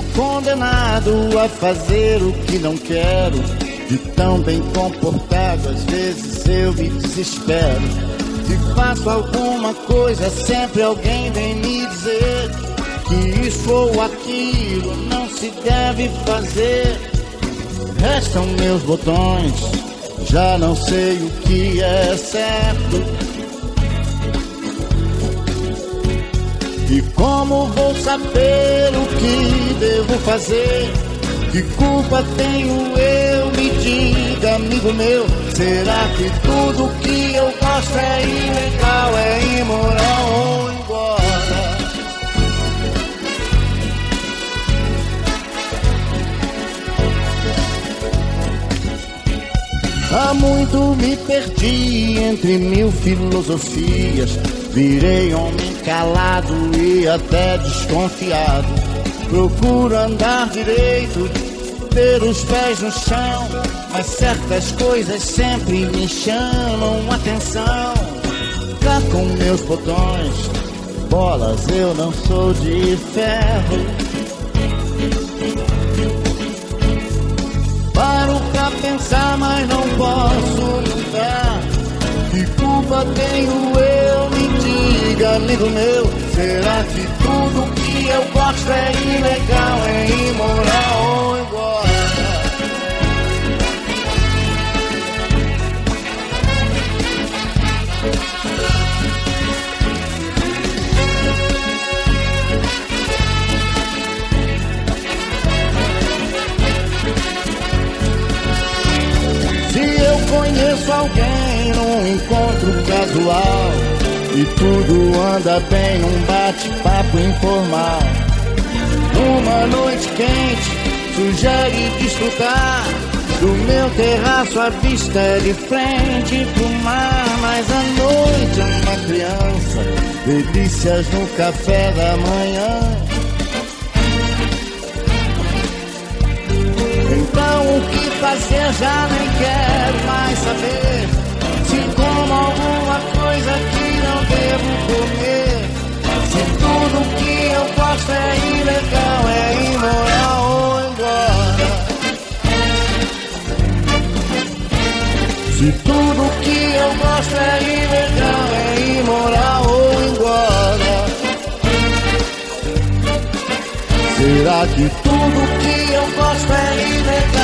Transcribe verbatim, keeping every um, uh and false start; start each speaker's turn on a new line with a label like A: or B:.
A: sinto condenado a fazer o que não quero. De tão bem comportado, às vezes eu me desespero. Se faço alguma coisa, sempre alguém vem me dizer que isso ou aquilo não se deve fazer. Restam meus botões, já não sei o que é certo. E como vou saber o que devo fazer? Que culpa tenho eu? Me diga, amigo meu. Será que tudo que eu gosto é ilegal, é imoral ou embora? Há muito me perdi entre mil filosofias. Virei homem calado e até desconfiado. Procuro andar direito, ter os pés no chão, mas certas coisas sempre me chamam atenção. Cá com meus botões, bolas, eu não sou de ferro. Paro pra pensar, mas não posso mudar. Que culpa tenho eu? Me diga, amigo meu. Será que tudo que eu gosto é ilegal, é imoral ou embora? Se eu conheço alguém num encontro casual e tudo anda bem num bate-papo informal, numa noite quente, sugere desfrutar do meu terraço, a vista é de frente pro mar. Mas à noite é uma criança, delícias no café da manhã. Então o que fazer já nem quero mais saber. Se como alguma coisa que não devo comer. Se tudo que eu gosto é ilegal, é imoral ou embora. Se tudo que eu gosto é ilegal, é imoral ou embora. Será que tudo que eu gosto é ilegal?